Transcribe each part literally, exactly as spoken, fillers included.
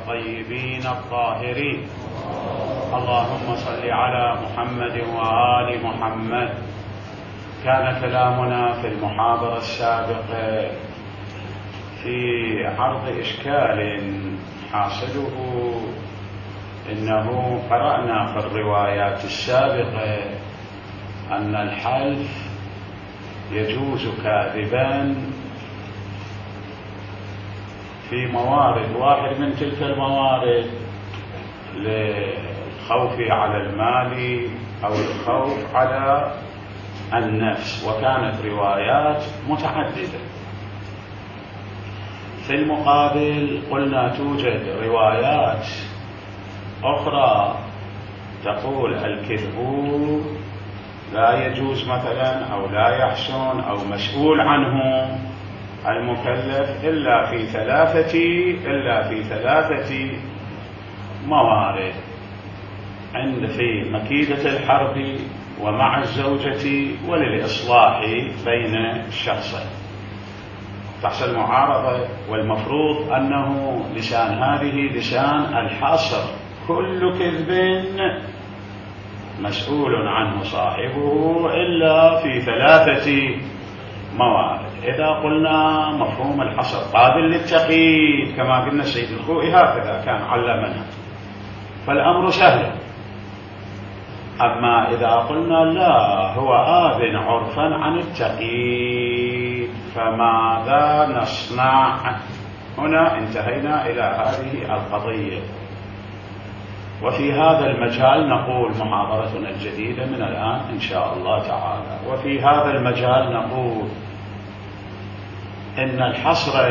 الطيبين الطاهرين. اللهم صل على محمد وآل محمد. كان كلامنا في المحاضرة السابقة في عرض إشكال حاصله إنه قرأنا في الروايات السابقة أن الحلف يجوز كاذبا في موارد، واحد من تلك الموارد للخوف على المال أو الخوف على النفس، وكانت روايات متعددة. في المقابل قلنا توجد روايات أخرى تقول الكذب لا يجوز مثلا أو لا يحسن أو مسؤول عنه المكلف إلا في ثلاثة إلا في ثلاثة موارد: عند في مكيدة الحرب، ومع الزوجة، وللإصلاح بين الشخصين. تحصل معارضة، والمفروض أنه لسان هذه لسان الحصر: كل كذب مسؤول عنه صاحبه إلا في ثلاثة موارد. إذا قلنا مفهوم الحصر قابل للتقييد كما قلنا السيد الخوئي هكذا كان علمنا، فالأمر سهل. أما إذا قلنا لا، هو آذن عرفا عن التقييد، فماذا نصنع؟ هنا انتهينا إلى هذه القضية. وفي هذا المجال نقول محاضرتنا الجديدة من الآن إن شاء الله تعالى، وفي هذا المجال نقول إن الحصر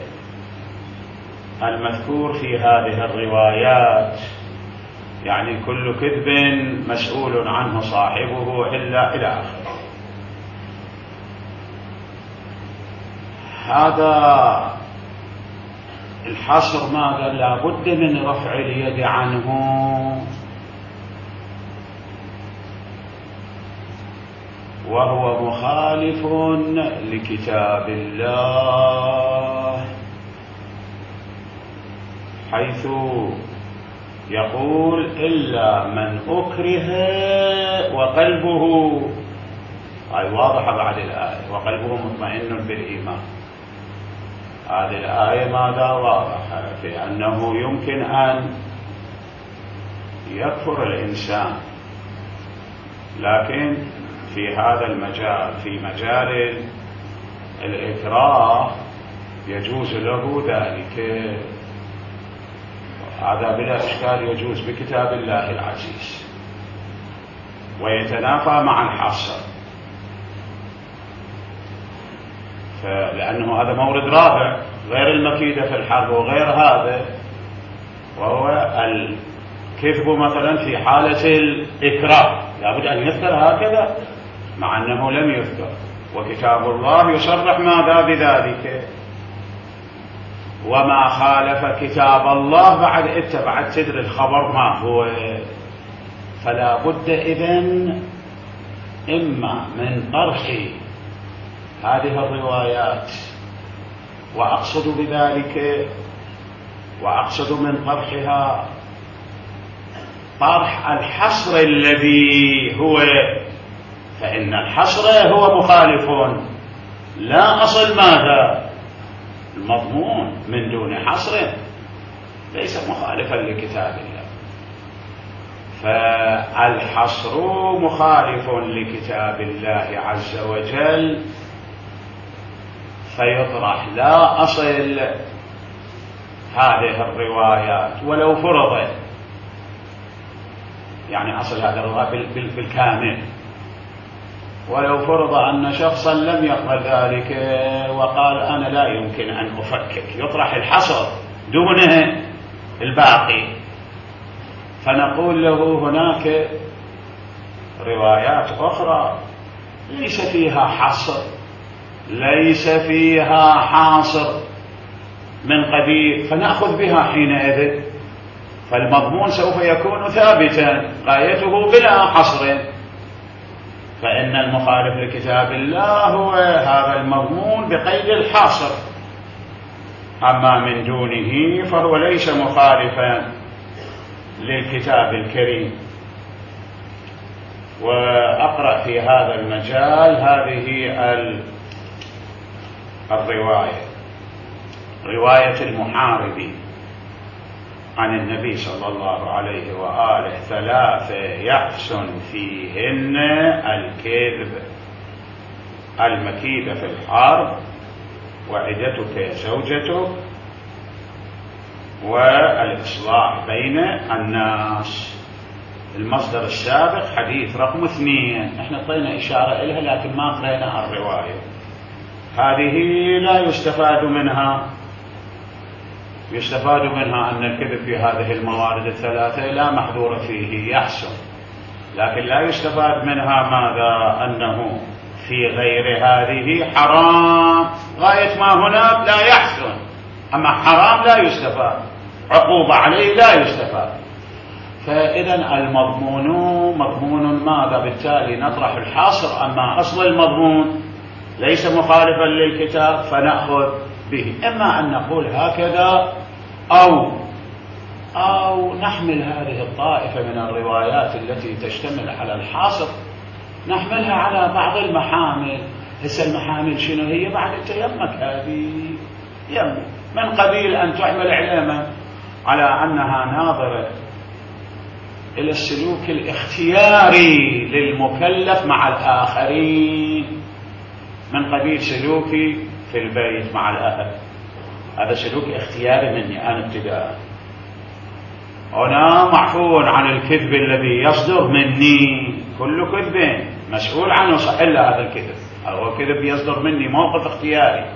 المذكور في هذه الروايات يعني كل كذب مسؤول عنه صاحبه إلا إلى آخره، هذا الحصر ماذا؟ لا بد من رفع اليد عنه، وهو مخالف لكتاب الله، حيث يقول إلا من أكره وقلبه، هاي واضحة بعد الآية، وقلبه مطمئن بالإيمان. هذه الآية ماذا واضحة؟ في أنه يمكن أن يكفر الإنسان، لكن في هذا المجال، في مجال الإكراه، يجوز له ذلك. هذا بلا إشكال يجوز بكتاب الله العزيز، ويتنافى مع الحصر، لأنه هذا مورد رابع غير المكيدة في الحرب وغير هذا، وهو الكذب مثلا في حالة الإكراه، لابد أن يذكر هكذا مع أنه لم يذكر، وكتاب الله يصرح ماذا بذلك. وما خالف كتاب الله بعد اتبعت تدري الخبر ما هو. فلا بد إذن إما من طرح هذه الروايات، وأقصد بذلك وأقصد من طرحها طرح الحصر الذي هو، فإن الحصر هو مخالف، لا أصل ماذا؟ المضمون من دون حصر ليس مخالفا لكتاب الله، فالحصر مخالف لكتاب الله عز وجل، فيطرح لا أصل هذه الروايات ولو فرض، يعني أصل هذه الرواية بالكامل، ولو فرض أن شخصا لم يقبل ذلك وقال أنا لا يمكن أن أفكك، يطرح الحصر دونه الباقي، فنقول له هناك روايات أخرى ليس فيها حصر، ليس فيها حاصر من قبيل، فنأخذ بها حينئذ، فالمضمون سوف يكون ثابتا غايته بلا حصر، فإن المخالف لكتاب الله هو هذا المضمون بقيد الحاصر. أما من دونه فهو ليس مخالفا للكتاب الكريم. وأقرأ في هذا المجال هذه الرواية، رواية المحاربي عن النبي صلى الله عليه وآله: ثلاثة يحسن فيهن الكذب: المكيدة في الحرب، وعدتك زوجتك، والإصلاح بين الناس. المصدر السابق حديث رقم اثنين، احنا طينا إشارة إليها لكن ما قرينا الرواية هذه. لا يستفاد منها يستفاد منها أن الكذب في هذه الموارد الثلاثة لا محظور فيه، يحسن. لكن لا يستفاد منها ماذا؟ أنه في غير هذه حرام، غاية ما هناك لا يحسن. أما حرام لا يستفاد، عقوبة عليه لا يستفاد. فإذا المضمون مضمون ماذا؟ بالتالي نطرح الحاصر. أما أصل المضمون ليس مخالفا للكتاب فنأخذ به. إما أن نقول هكذا أو أو نحمل هذه الطائفة من الروايات التي تشتمل على الحاصر نحملها على بعض المحامل. هسه المحامل شنو هي؟ بعد تيمك هذه يم من قبيل أن تحمل علما على أنها ناظرة إلى السلوك الاختياري للمكلف مع الآخرين، من قبيل سلوكي في البيت مع الأهل، هذا سلوك اختياري مني أنا ابتداء. هنا معفو عن الكذب الذي يصدر مني، كل كذب مسؤول عنه صح إلا هذا الكذب، هو كذب يصدر مني موقف اختياري،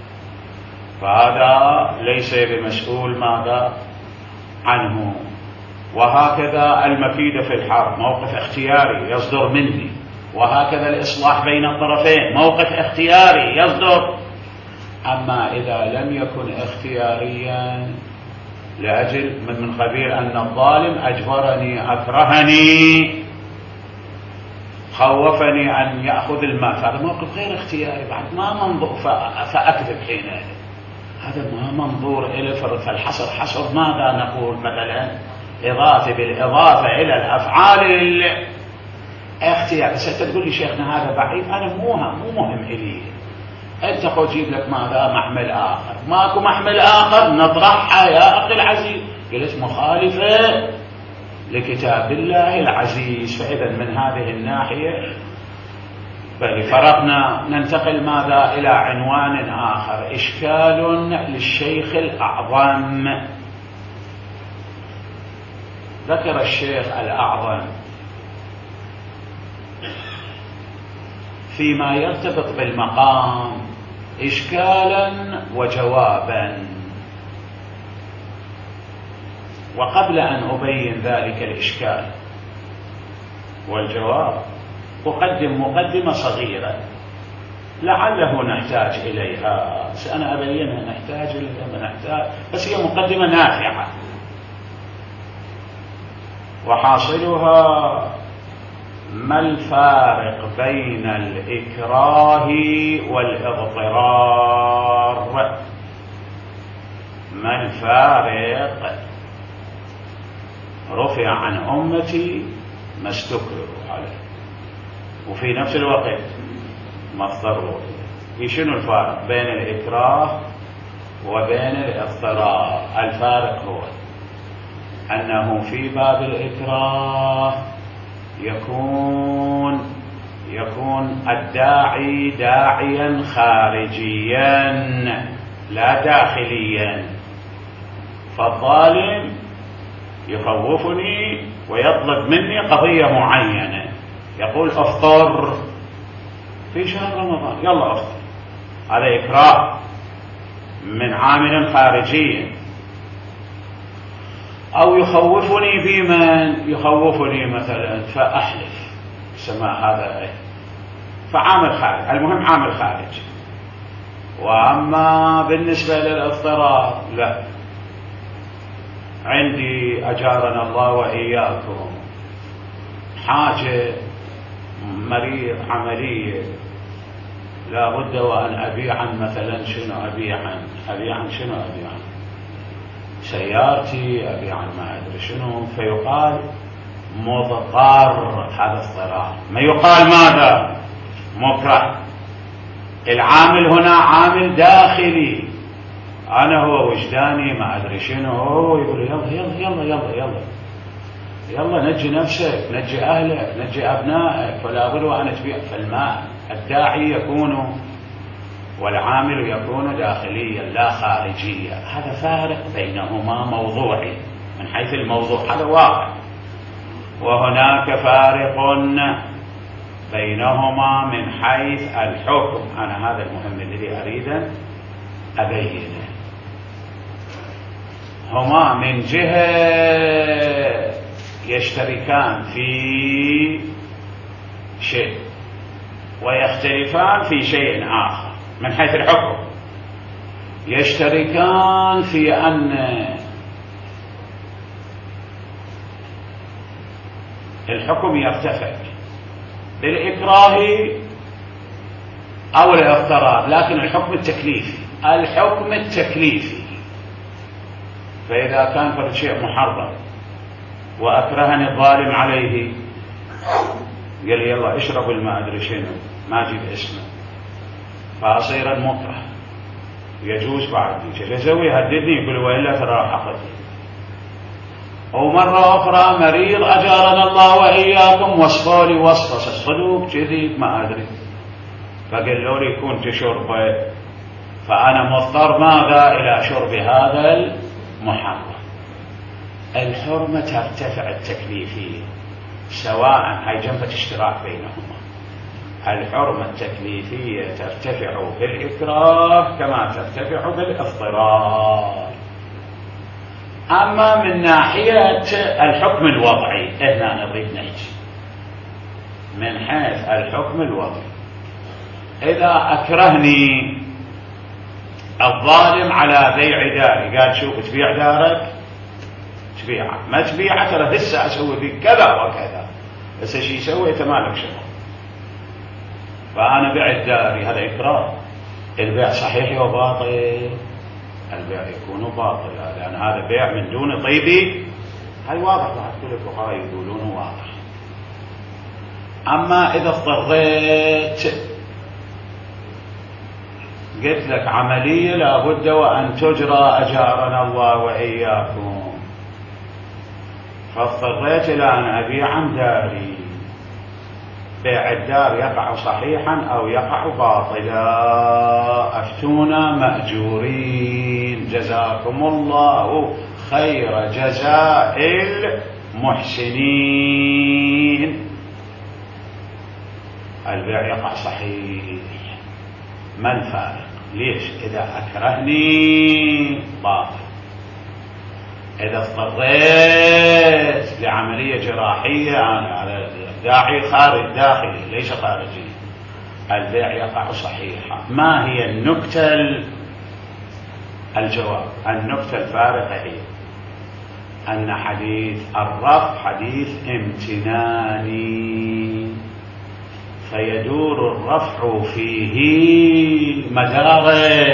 فهذا ليس بمسؤول ماذا عنه. وهكذا المكيدة في الحرب موقف اختياري يصدر مني، وهكذا الإصلاح بين الطرفين موقف اختياري يصدر. أما إذا لم يكن اختياريا لأجل من, من قبيل أن الظالم أجبرني أكرهني خوفني أن يأخذ المال، هذا موقف غير اختياري بعد ما منظور فأكذب حينئذ، هذا ما منظور إلى فالحصر. حصر ماذا نقول؟ مثلا إضافة بالإضافة إلى الأفعال الاختيار. ستقول لي شيخنا هذا بعيد، أنا مو مو مهم إلي، أنت خذ جيب لك ماذا محمل آخر، ماكو محمل آخر نطرحها يا أخي العزيز. قلت مخالفة لكتاب الله العزيز. فإذا من هذه الناحية بل فرقنا. ننتقل ماذا إلى عنوان آخر: إشكال للشيخ الأعظم. ذكر الشيخ الأعظم فيما يرتبط بالمقام إشكالا وجوابا. وقبل أن أبين ذلك الإشكال والجواب أقدم مقدمة صغيرة لعله نحتاج إليها، سأنا أبينها نحتاج إليها نحتاج، بس هي مقدمة نافعة. وحاصلها: ما الفارق بين الإكراه والإضطرار؟ ما الفارق؟ رفع عن أمتي ما استكرهوا عليه، وفي نفس الوقت ما اضطروا. شنو الفارق بين الإكراه وبين الإضطرار؟ الفارق هو أنه في باب الإكراه يكون يكون الداعي داعيا خارجيا لا داخليا، فالظالم يخوفني ويطلب مني قضية معينة، يقول افطر في شهر رمضان، يلا افطر، هذا إكراه من عامل خارجي. أو يخوفني بمن؟ يخوفني مثلا فأحلف، سماء هذا إيه؟ فعامل خارج، المهم عامل خارج. وأما بالنسبة للاضطرار لا، عندي أجارنا الله وإياكم حاجة مريض عملية لا بد وأن أبيعا مثلا شنو أبيعا أبيعا شنو أبيعا سيارتي أبيعا ما أدري شنو، فيقال مضطر، هذا اضطرار. ما يقال ماذا؟ مكره. العامل هنا عامل داخلي، أنا هو وجداني ما أدري شنو، هو يقول يلا يلا يلا يلا يلا يلا نجي نفسك، نجي أهلك، نجي أبنائك، فلا بد وأن تبيع. فالماء الداعي يكون والعامل يكون داخليا لا خارجيا. هذا فارق بينهما موضوعي من حيث الموضوع، هذا واقع. وهناك فارق بينهما من حيث الحكم. أنا هذا المهم الذي أريد أبينه. هما من جهة يشتركان في شيء ويختلفان في شيء آخر من حيث الحكم. يشتركان في أن الحكم يرتفع بالإكراه أو الاضطرار، لكن الحكم التكليفي الحكم التكليفي فإذا كان فرد شيء محرم وأكرهني الظالم عليه، قال لي يلا اشرب الماء أدري شنو، ما أجيب اسمه، فأصير مكره. يجوز بعد شو يسوي؟ يهددني، يقول وإلا ترى حقتي. ومرة أخرى مريض أجارنا الله وإياكم وصفوا لي وصفة صدوق كذي ما أدري، فقالوا لي كنت شربه، فأنا مضطر ماذا؟ إلى شرب هذا المحرم. الحرمة ترتفع التكليفية، سواء هاي جنبة اشتراك بينهما. الحرمة التكليفية ترتفع بالإكراه كما ترتفع بالاضطرار. أما من ناحية الحكم الوضعي، هنا نريد نحكي من حيث الحكم الوضعي. إذا أكرهني الظالم على بيع داري، قال شوف تبيع دارك تبيعه، ما تبيعه ترى هسه أسوي فيك كذا وكذا، هسه شي يسوي أنت مالك شغل، فأنا بعت داري، هذا إكراه. البيع صحيح وباطل؟ البيع يكون باطلا لأن هذا بيع من دون طيبي، هاي واضح، بعد كل الفقهاء يقولون واضح. أما إذا اضطريت قلت لك عملية لابد وأن تجرى أجارنا الله وإياكم، فاضطريت إلى أن أبيع داري، بيع الدار يقع صحيحا أو يقع باطلا، أفتونا مأجورين جزاكم الله خير جزاء المحسنين. البيع يقع صحيح، ما الفارق؟ ليش؟ إذا أكرهني باطل، إذا اضطريت لعملية جراحية على داعي خارج داخلي ليس خارجي، البيع يقع صحيحا. ما هي النكتة؟ الجواب، النكتة الفارقة هي أن حديث الرفع حديث امتناني، فيدور الرفع فيه مدار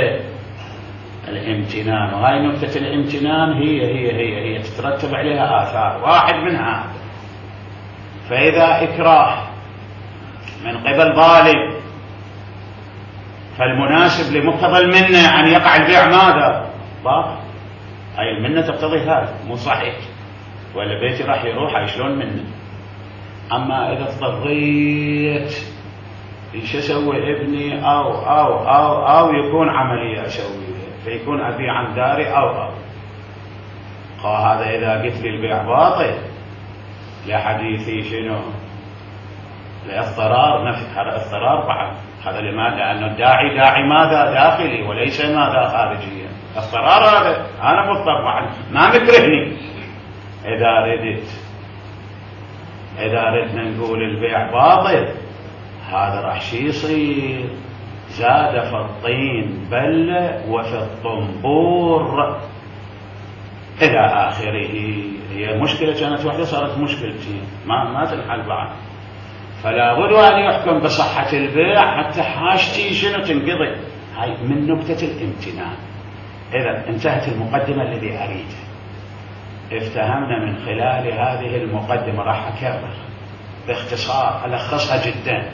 الامتنان، وهي نكتة الامتنان هي هي هي هي تترتب عليها آثار، واحد منها فإذا إكراه من قبل ظالم، فالمناسب لمقتضى المنة أن يقع البيع ماذا؟ باطل. هاي المنة تقتضي هذا، مو صحيح، ولا بيتي راح يروح، هاي شلون منة؟ أما إذا اضطريت إيش أسوي ابني أو أو أو أو يكون عملية أسويها، فيكون أبيع عن داري أو أو قال هذا إذا قلت لي البيع باطل لحديثي شنو؟ لاضطرار نفس، هذا اضطرار بعد، هذا لماذا؟ لأنه الداعي داعي ماذا؟ داخلي وليس ماذا؟ خارجيا. اضطرار هذا، أنا مضطر بعد، ما مكرهني. إذا ردت إذا ردنا نقول البيع باطل، هذا راح شي يصير؟ زاد في الطين بل وفي الطنبور إلى آخره. هي مشكلة كانت واحدة صارت مشكلتين، ما ما تنحل بعد. فلا بد أن يحكم بصحة البيع حتى حاجتي شنو تنقضي. هاي من نكتة الامتنان. إذا انتهت المقدمة الذي أريده. افتهمنا من خلال هذه المقدمة، راح أكرر باختصار ألخصها جدا.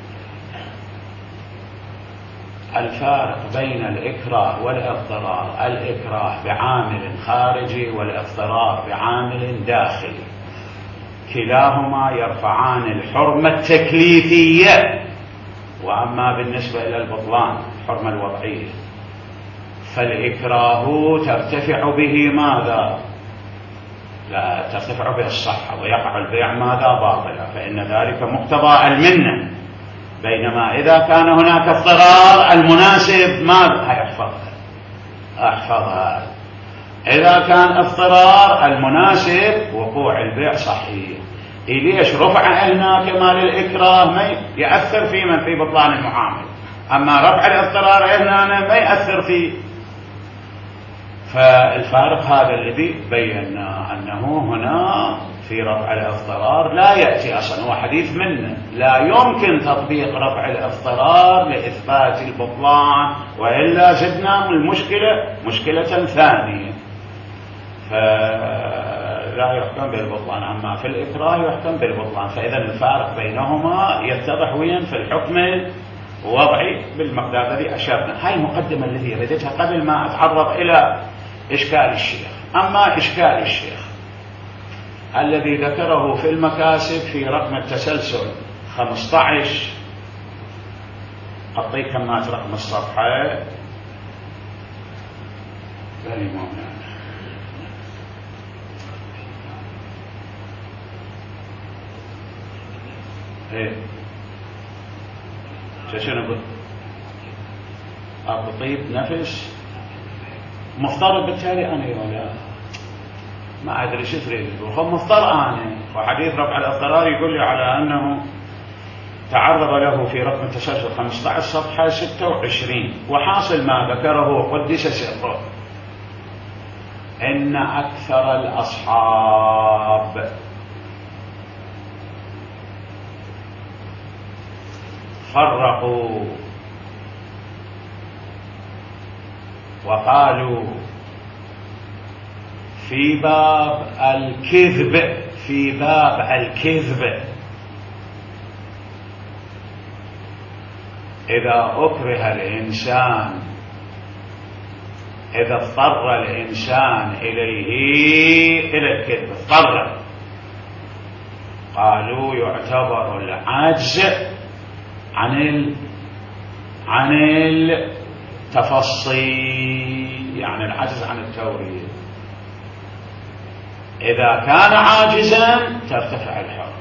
الفارق بين الإكراه والاضطرار: الإكراه بعامل خارجي والاضطرار بعامل داخلي، كلاهما يرفعان الحرمة التكليفية. وأما بالنسبة إلى البطلان الحرمة الوضعية، فالإكراه ترتفع به ماذا؟ لا ترتفع به الصحة ويقع البيع ماذا؟ باطلا، فإن ذلك مقتضى المنة. بينما إذا كان هناك اضطرار المناسب ماذا؟ هيحفظها أحفظها. إذا كان اضطرار المناسب وقوع البيع صحيح. ليش رفع هنا كما للإكراه ما يأثر في من في بطلان المعامل، أما رفع الاضطرار هنا ما يأثر فيه. فالفارق هذا الذي بينا أنه هنا في رفع الاضطرار لا يأتي أصلا، هو حديث منه، لا يمكن تطبيق رفع الاضطرار لإثبات البطلان، وإلا زدنا المشكلة مشكلة ثانية، فلا يحكم بالبطلان. أما في الإكراه يحكم بالبطلان. فإذا الفارق بينهما يتضح وين؟ في الحكم الوضعي بالمقدار الذي أشرنا. هاي المقدمة التي ردتها قبل ما أتعرض إلى إشكال الشيخ. أما إشكال الشيخ الذي ذكره في المكاسب في رقم التسلسل خمسة عشر، أعطيك كمات رقم الصفحة. بلي مولانا ايه شنو قلت؟ أبو طيب نفس مفترض بالتالي أنا ولا ما أدري شو تريد تقول. مفترض أنا وحديث رفع الاضطرار يقول لي على أنه تعرض له في رقم التسلسل خمسة عشر صفحة ستة وعشرين، وحاصل ما ذكره قدس سره إن أكثر الأصحاب فرقوا وقالوا في باب الكذب في باب الكذب إذا أكره الإنسان، إذا اضطر الإنسان إليه إلى الكذب اضطر، قالوا يعتبر العجز عن ال... عن التفصيل، يعني العجز عن التوريد. إذا كان عاجزا ترتفع الحرمة،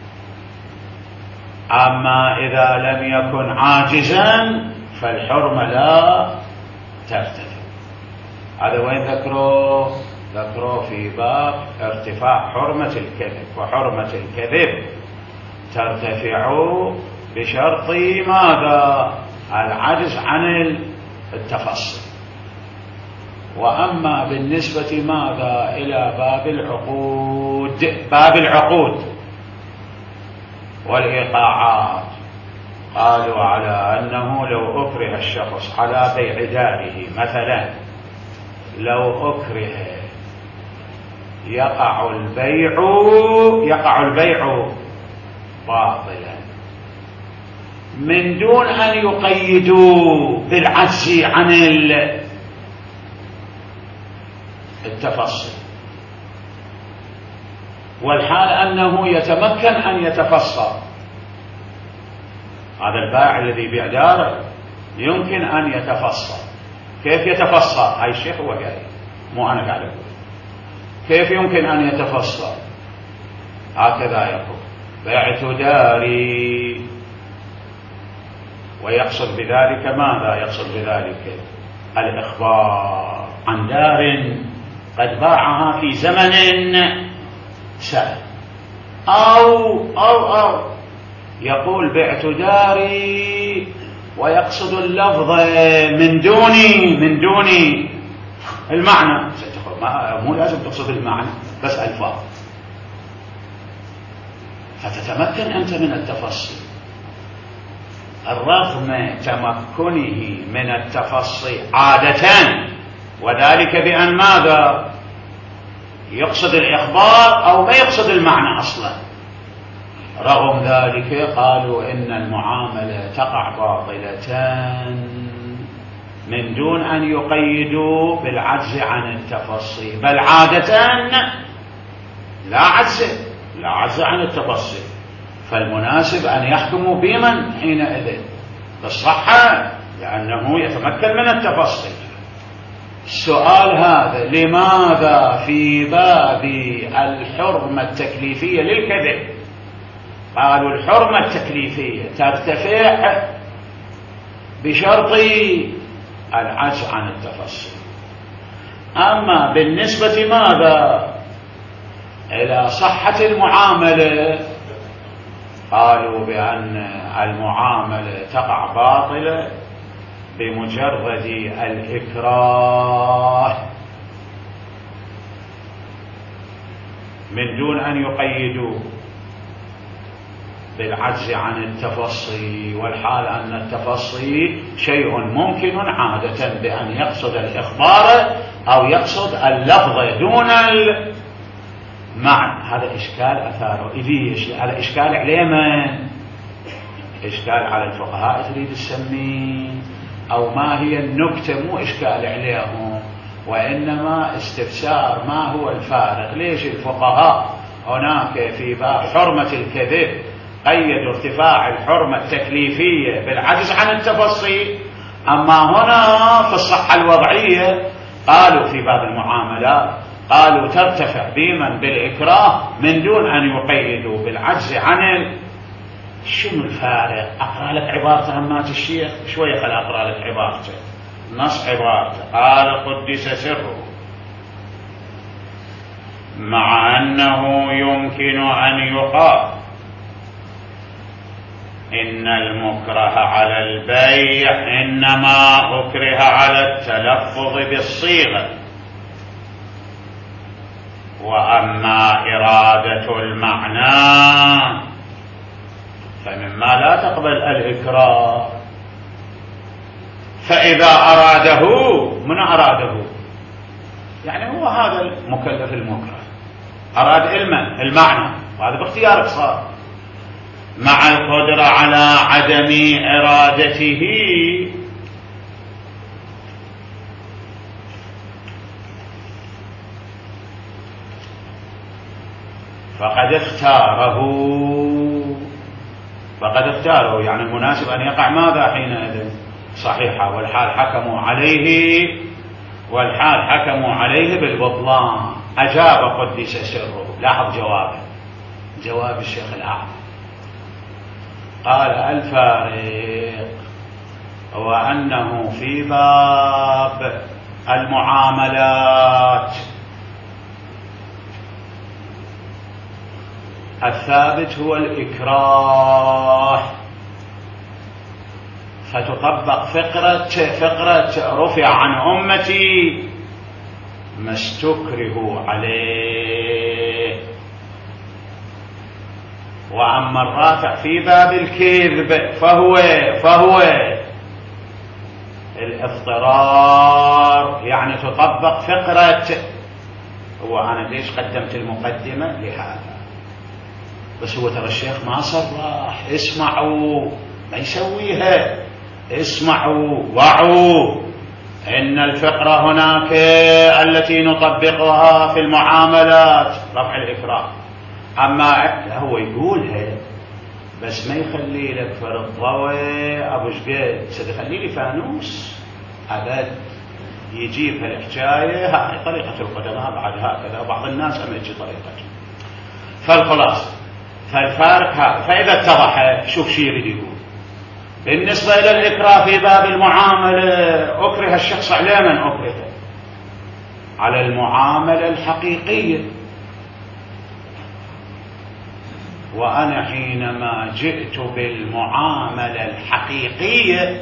أما إذا لم يكن عاجزا فالحرمة لا ترتفع. هذا وين ذكروه؟ ذكروه في باب ارتفاع حرمة الكذب، وحرمة الكذب ترتفع بشرط ماذا؟ العجز عن التفصيل. وأما بالنسبة ماذا إلى باب العقود، باب العقود والإيقاعات، قالوا على أنه لو أكره الشخص على بيع داره مثلا، لو أكره يقع البيع يقع البيع باطلا من دون أن يقيدوا بالعجز عن التفصيل، والحال أنه يتمكن أن يتفصل. هذا البائع الذي يبيع داره يمكن أن يتفصل. كيف يتفصل؟ هاي الشيخ هو قال، مو أنا قاعد أقول. كيف يمكن أن يتفصل؟ هكذا يقول: بعت داري، ويقصد بذلك ماذا؟ يقصد بذلك الإخبار عن دار قد باعها في زمن سهل، أو أو أو يقول بعت داري ويقصد اللفظ من دوني من دوني المعنى. مو لازم تقصد المعنى، بس ألفاظ. فتتمكن أنت من التفصي. رغم تمكنه من التفصي عادة، وذلك بأن ماذا؟ يقصد الإخبار أو ما يقصد المعنى أصلا. رغم ذلك قالوا إن المعاملة تقع باطلة من دون أن يقيدوا بالعجز عن التفصي، بل عادة لا عجز لا عجز عن التفصي، فالمناسب أن يحكموا بمن حينئذ؟ بالصحة، لأنه يتمكن من التفصي. السؤال هذا لماذا في باب الحرمة التكليفية للكذب قالوا الحرمة التكليفية ترتفع بشرط العجز عن التفصي، أما بالنسبة ماذا إلى صحة المعاملة قالوا بأن المعاملة تقع باطلة بمجرد الإكراه من دون أن يقيدوا بالعجز عن التفصي، والحال أن التفصي شيء ممكن عادة بأن يقصد الإخبار أو يقصد اللفظ دون المعنى. هذا إشكال أثاره إليش؟ هذا إشكال عليه من؟ إشكال على الفقهاء تريد تسميه، أو ما هي النكتة؟ مو إشكال عليهم، وإنما استفسار ما هو الفارق. ليش الفقهاء هناك في باب حرمة الكذب قيدوا ارتفاع الحرمة التكليفية بالعجز عن التفصي، أما هنا في الصحة الوضعية قالوا في باب المعاملات قالوا ترتفع بمن بالإكراه من دون أن يقيدوا بالعجز عن ال... شنو الفارق؟ أقرأ لك عبارة همات الشيخ شوية، خل أقرأ لك عبارته، نص عبارته. قال قدس سره: مع أنه يمكن أن يقال إن المكره على البيع إنما أكره على التلفظ بالصيغة، وأما إرادة المعنى فمما لا تقبل الإكراه، فإذا أراده من أراده؟ يعني هو هذا المكلف المكره أراد علما المعنى، وهذا باختيارك صار، مع القدرة على عدم إرادته فقد اختاره فقد اختاره يعني المناسب أن يقع ماذا حينئذ؟ صحيحة، والحال حكموا عليه والحال حكموا عليه بالبطلان. أجاب قدس سره. لاحظ جوابه، جواب الشيخ الأعظم، قال: الفارق هو أنه في باب المعاملات الثابت هو الإكراه، فتطبق فقرة فقرة رفع عن أمتي ما استكرهوا عليه. وأما الرافع في باب الكذب فهو فهو الاضطرار، يعني تطبق فقرة. وأنا ليش قدمت المقدمة لهذا؟ بس هو ترى الشيخ ما صرح، اسمعوا، ما يسويها، اسمعوا وعوا، إن الفقرة هناك التي نطبقها في المعاملات رفع الإكراه، أما هو يقولها بس ما يخلي لك فرض ضوء أبو شقيد، ستخلي لي فانوس أبد يجيب هالحكاية. هاي طريقة القدماء بعد هكذا، وبعض الناس أما يجي طريقته. فالخلاص فالفارق هذا. فإذا اتضح شوف شيء يريد يقول بالنسبة إلى الإكراه في باب المعاملة، أكره الشخص على من أكره؟ على المعاملة الحقيقية. وأنا حينما جئت بالمعاملة الحقيقية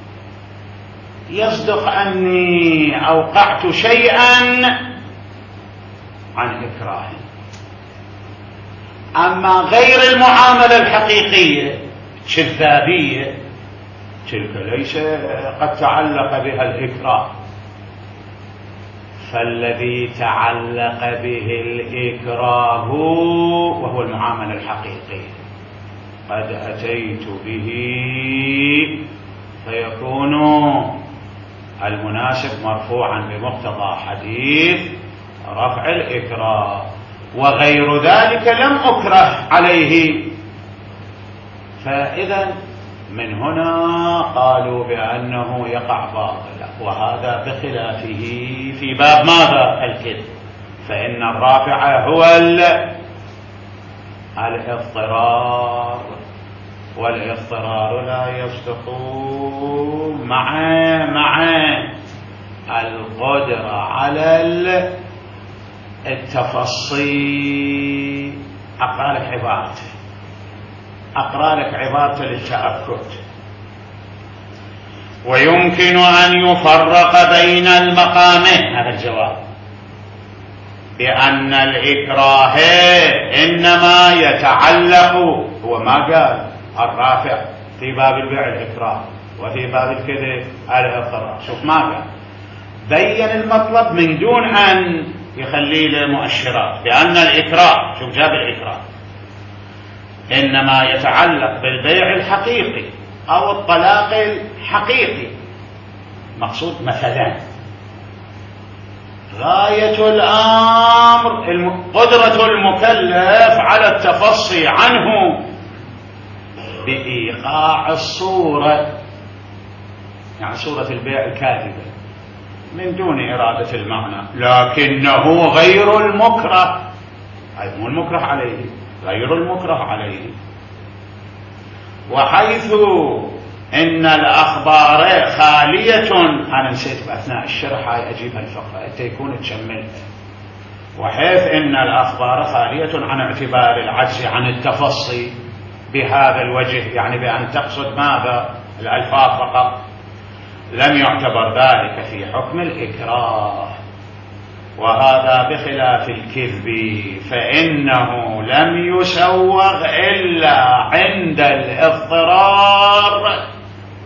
يصدق أني أوقعت شيئا عن إكراه. أما غير المعاملة الحقيقية كذابية تلك ليس قد تعلق بها الإكراه. فالذي تعلق به الإكراه وهو المعاملة الحقيقية قد أتيت به، فيكون المناسب مرفوعا بمقتضى حديث رفع الإكراه، وغير ذلك لم أكره عليه. فإذا من هنا قالوا بأنه يقع باطلا، وهذا بخلافه في باب ماذا؟ الكذب. فإن الرافع هو الاضطرار، والاضطرار لا يصدق مع مع القدرة على التفصيل. أقرأ لك عبارته أقرأ لك عبارته للتأكد. ويمكن أن يفرق بين المقامين، هذا الجواب، بأن الإكراه إنما يتعلق، هو ما قال الرافع في باب البيع الإكراه وفي باب الكذب الاضطرار، شوف ما قال، بين المطلب من دون أن يخلي له مؤشرات، بأن الإكراه، شوف جاب الإكراه، إنما يتعلق بالبيع الحقيقي أو الطلاق الحقيقي. مقصود مثلا غاية الأمر قدرة المكلف على التفصي عنه بإيقاع الصورة، يعني صورة البيع الكاذبة من دون إرادة المعنى، لكنه غير المكره، أي مو المكره عليه، غير المكره عليه. وحيث إن الأخبار خالية، أنا نسيت بأثناء الشرح هاي أجيبها الفقرة حتى يكون تشمل. وحيث إن الأخبار خالية عن اعتبار العجز عن التفصي بهذا الوجه، يعني بأن تقصد ماذا؟ الألفاظ فقط، لم يعتبر ذلك في حكم الإكراه. وهذا بخلاف الكذب، فإنه لم يسوغ إلا عند الاضطرار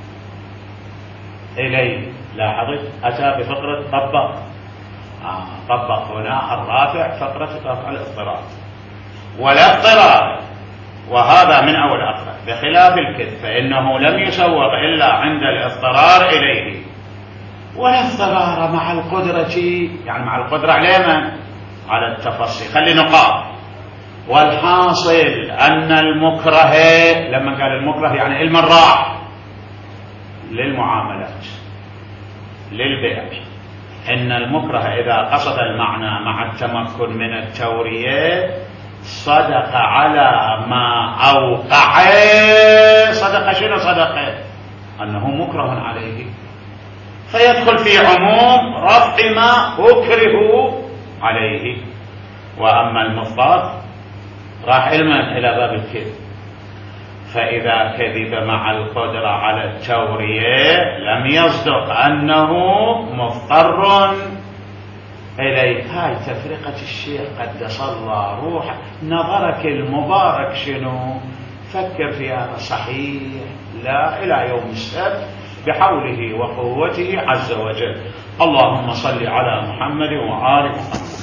إليه. لاحظت أتى بفقرة طبق، آه طبق هنا الرافع فقرة رفع الاضطرار والاضطرار، وهذا من أول أخر. بخلاف الكذب فإنه لم يسوغ إلا عند الاضطرار إليه، والاضطرار مع القدرة، يعني مع القدرة على من؟ على التفصيل. خلي نقاط. والحاصل أن المكره، لما قال المكره يعني المراح للمعاملات للبيع، إن المكره إذا قصد المعنى مع التمكن من التورية صدق على ما أوقع. صدق شنو؟ صدق أنه مكره عليه، فيدخل في عموم رفع ما أكره عليه. وأما المضطر راح علما إلى باب الكذب، فإذا كذب مع القدرة على التورية لم يصدق أنه مضطر إليه. هاي تفرقة الشيخ قدس الله روحه، نظرك المبارك شنو؟ فكر في هذا صحيح لا إلى يوم السبت بحوله وقوته عز وجل. اللهم صل على محمد وآل محمد.